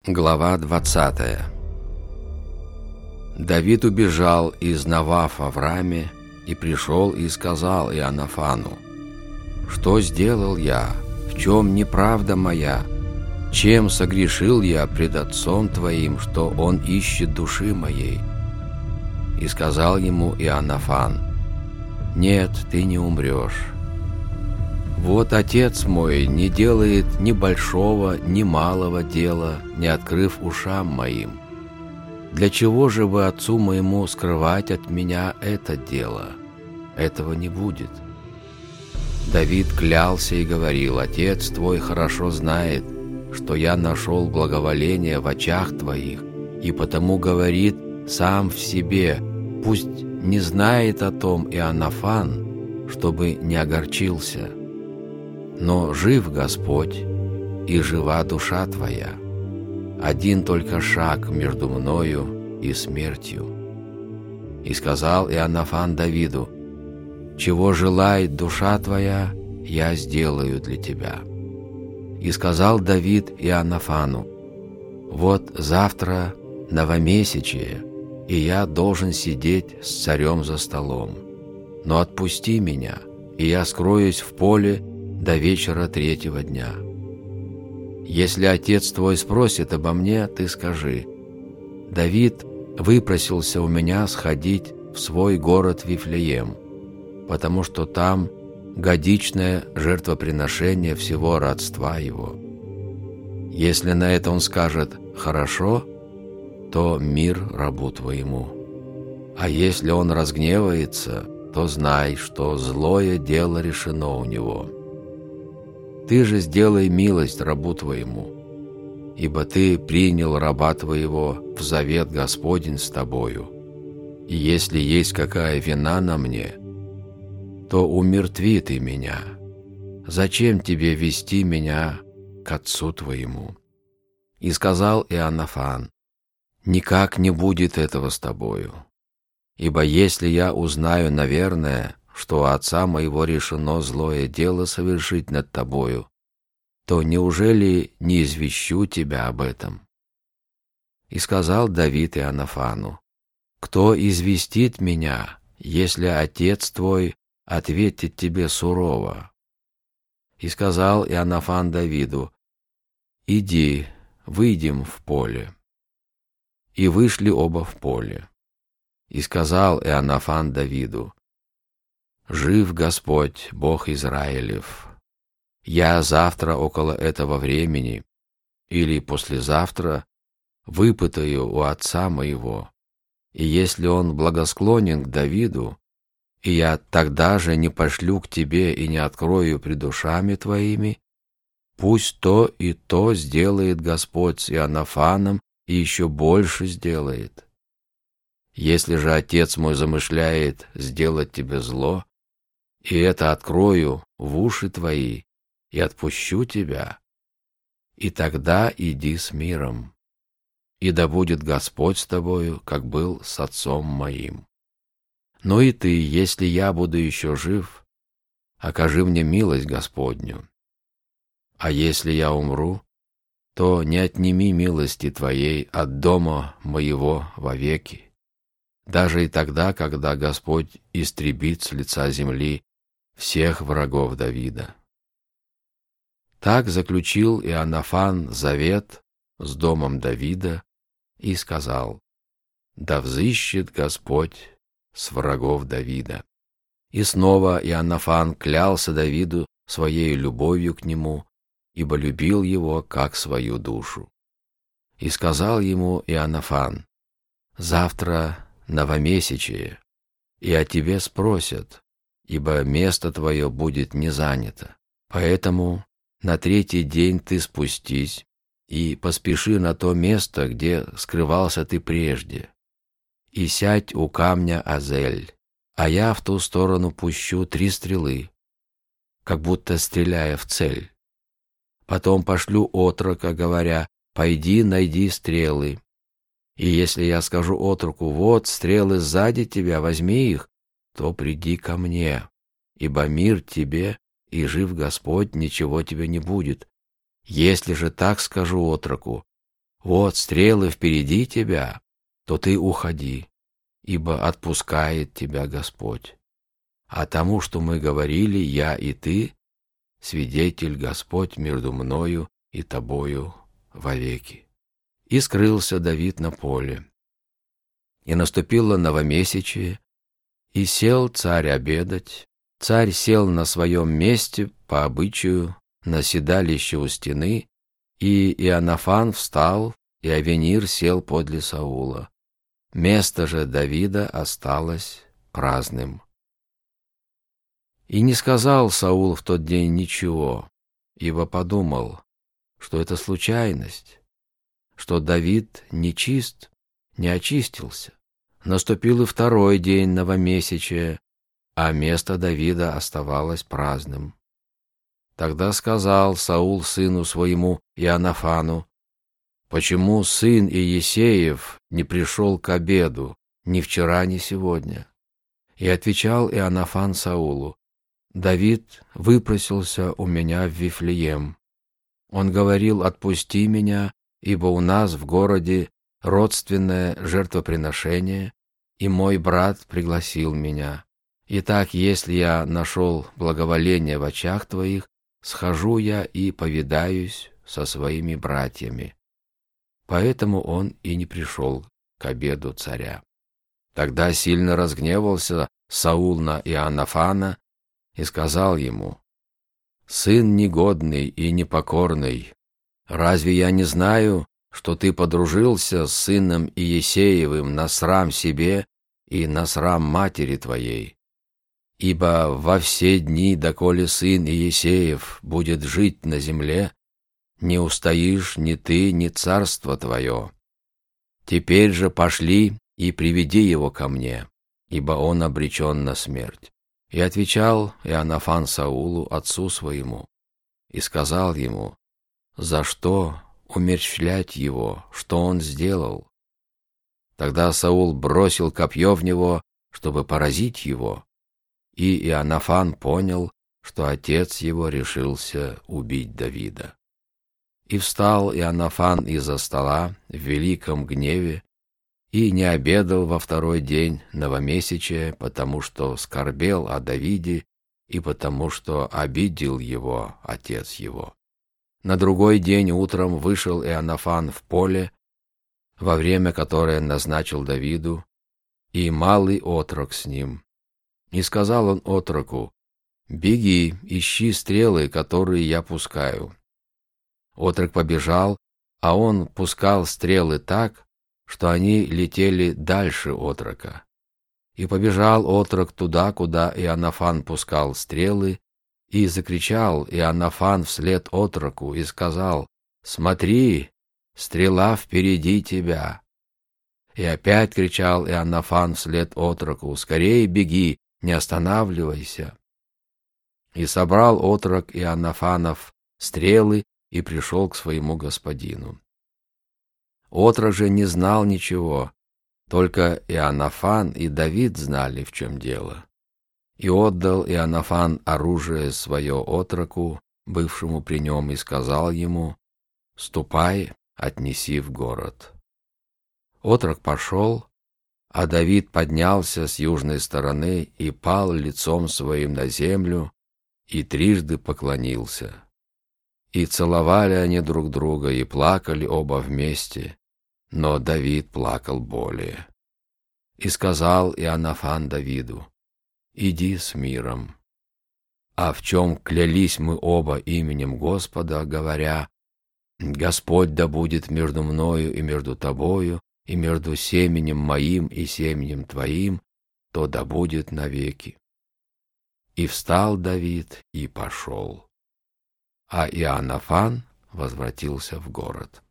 Глава 20. Давид убежал из Навафа в Раме и пришел и сказал Иоаннафану: «Что сделал я? В чем неправда моя? Чем согрешил я пред отцом твоим, что он ищет души моей?» И сказал ему Иоаннафан: «Нет, ты не умрешь. Вот отец мой не делает ни большого, ни малого дела, не открыв ушам моим. Для чего же вы отцу моему скрывать от меня это дело? Этого не будет». Давид клялся и говорил: «Отец твой хорошо знает, что я нашел благоволение в очах твоих, и потому говорит сам в себе: пусть не знает о том Иоаннафан, чтобы не огорчился. Но жив Господь, и жива душа твоя. Один только шаг между мною и смертью». И сказал Иоаннафан Давиду: «Чего желает душа твоя, я сделаю для тебя». И сказал Давид Иоаннафану: «Вот завтра новомесячие, и я должен сидеть с царем за столом. Но отпусти меня, и я скроюсь в поле до вечера третьего дня. Если отец твой спросит обо мне, ты скажи: Давид выпросился у меня сходить в свой город Вифлеем, потому что там годичное жертвоприношение всего родства его. Если на это он скажет: хорошо, то мир рабу твоему. А если он разгневается, то знай, что злое дело решено у него. Ты же сделай милость рабу твоему, ибо ты принял раба твоего в завет Господень с тобою. И если есть какая вина на мне, то умертви ты меня. Зачем тебе вести меня к отцу твоему?» И сказал Иоаннафан: «Никак не будет этого с тобою. Ибо если я узнаю, наверное, что у отца моего решено злое дело совершить над тобою, то неужели не извещу тебя об этом?» И сказал Давид Иоаннафану: «Кто известит меня, если отец твой ответит тебе сурово?» И сказал Иоаннафан Давиду: «Иди, выйдем в поле». И вышли оба в поле. И сказал Иоаннафан Давиду: «Жив Господь, Бог Израилев! Я завтра около этого времени или послезавтра выпытаю у отца моего, и если он благосклонен к Давиду, и я тогда же не пошлю к тебе и не открою пред ушами твоими, пусть то и то сделает Господь с Иоаннафаном и еще больше сделает. Если же отец мой замышляет сделать тебе зло, и это открою в уши твои и отпущу тебя, и тогда иди с миром, и да будет Господь с тобою, как был с отцом моим. Но и ты, если я буду еще жив, окажи мне милость Господню. А если я умру, то не отними милости твоей от дома моего вовеки, даже и тогда, когда Господь истребит с лица земли всех врагов Давида». Так заключил Иоаннафан завет с домом Давида и сказал: «Да взыщет Господь с врагов Давида». И снова Иоаннафан клялся Давиду своей любовью к нему, ибо любил его как свою душу. И сказал ему Иоаннафан: «Завтра новомесячие, и о тебе спросят, ибо место твое будет не занято. Поэтому на третий день ты спустись и поспеши на то место, где скрывался ты прежде, и сядь у камня Азель, а я в ту сторону пущу 3 стрелы, как будто стреляя в цель. Потом пошлю отрока, говоря: пойди, найди стрелы. И если я скажу отроку: вот стрелы сзади тебя, возьми их, то приди ко мне, ибо мир тебе, и жив Господь, ничего тебе не будет. Если же так скажу отроку: вот стрелы впереди тебя, то ты уходи, ибо отпускает тебя Господь. А тому, что мы говорили, я и ты, свидетель Господь между мною и тобою вовеки». И скрылся Давид на поле. И наступило новомесячие, и сел царь обедать. Царь сел на своем месте по обычаю на седалище у стены, и Иоаннафан встал, и Авенир сел подле Саула. Место же Давида осталось праздным. И не сказал Саул в тот день ничего, ибо подумал, что это случайность, что Давид нечист, не очистился. Наступил и второй день новомесячия, а место Давида оставалось праздным. Тогда сказал Саул сыну своему Иоаннафану: «Почему сын Иесеев не пришел к обеду ни вчера, ни сегодня?» И отвечал Иоаннафан Саулу: «Давид выпросился у меня в Вифлеем. Он говорил: отпусти меня, ибо у нас в городе родственное жертвоприношение, и мой брат пригласил меня. Итак, если я нашел благоволение в очах твоих, схожу я и повидаюсь со своими братьями». Поэтому он и не пришел к обеду царя. Тогда сильно разгневался Саул на Иоаннафана и сказал ему: «Сын негодный и непокорный, разве я не знаю, что ты подружился с сыном Иесеевым на срам себе и на срам матери твоей? Ибо во все дни, доколе сын Иесеев будет жить на земле, не устоишь ни ты, ни царство твое. Теперь же пошли и приведи его ко мне, ибо он обречен на смерть». И отвечал Иоаннафан Саулу, отцу своему, и сказал ему: «За что умерщвлять его? Что он сделал?» Тогда Саул бросил копье в него, чтобы поразить его, и Иоаннафан понял, что отец его решился убить Давида. И встал Иоаннафан из-за стола в великом гневе и не обедал во второй день новомесячия, потому что скорбел о Давиде и потому что обидел его отец его. На другой день утром вышел Иоаннафан в поле, во время которое назначил Давиду, и малый отрок с ним. И сказал он отроку: «Беги, ищи стрелы, которые я пускаю». Отрок побежал, а он пускал стрелы так, что они летели дальше отрока. И побежал отрок туда, куда Иоаннафан пускал стрелы, и закричал Иоаннафан вслед отроку и сказал: «Смотри, стрела впереди тебя». И опять кричал Иоаннафан вслед отроку: «Скорее беги, не останавливайся». И собрал отрок Иоаннафанов стрелы и пришел к своему господину. Отрок же не знал ничего, только Иоаннафан и Давид знали, в чем дело. И отдал Иоаннафан оружие свое отроку, бывшему при нем, и сказал ему: «Ступай, отнеси в город». Отрок пошел, а Давид поднялся с южной стороны и пал лицом своим на землю и трижды поклонился. И целовали они друг друга, и плакали оба вместе, но Давид плакал более. И сказал Иоаннафан Давиду: «Иди с миром». А в чем клялись мы оба именем Господа, говоря: «Господь да будет между мною и между тобою, и между семенем моим и семенем твоим, то да будет навеки». И встал Давид и пошел, а Иоаннафан возвратился в город.